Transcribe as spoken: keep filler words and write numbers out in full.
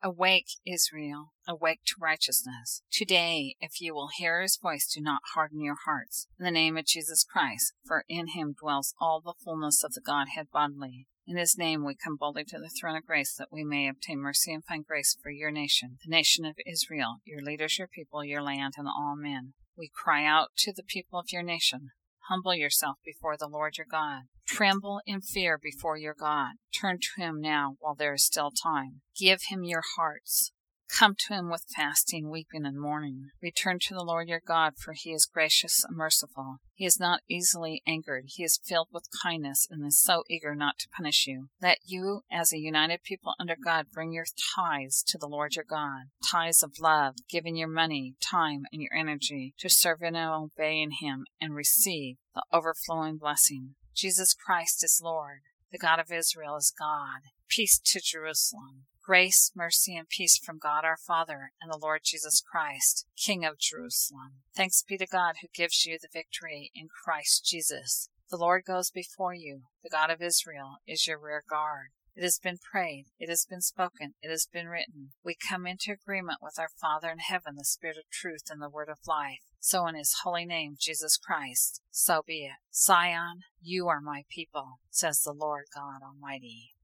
Awake, Israel, awake to righteousness. Today, if you will hear his voice, do not harden your hearts. In the name of Jesus Christ, for in him dwells all the fullness of the Godhead bodily. In his name we come boldly to the throne of grace, that we may obtain mercy and find grace for your nation, the nation of Israel, your leaders, your people, your land, and all men. We cry out to the people of your nation. Humble yourself before the Lord your God. Tremble in fear before your God. Turn to him now while there is still time. Give him your hearts. Come to him with fasting, weeping, and mourning. Return to the Lord your God, for he is gracious and merciful. He is not easily angered. He is filled with kindness and is so eager not to punish you. Let you, as a united people under God, bring your tithes to the Lord your God, tithes of love, giving your money, time, and your energy to serve and obey in him, and receive the overflowing blessing. Jesus Christ is Lord. The God of Israel is God. Peace to Jerusalem. Grace, mercy, and peace from God our Father and the Lord Jesus Christ, King of Jerusalem. Thanks be to God who gives you the victory in Christ Jesus. The Lord goes before you. The God of Israel is your rear guard. It has been prayed, it has been spoken, it has been written. We come into agreement with our Father in heaven, the Spirit of truth and the Word of life. So in his holy name, Jesus Christ, so be it. Zion, you are my people, says the Lord God Almighty.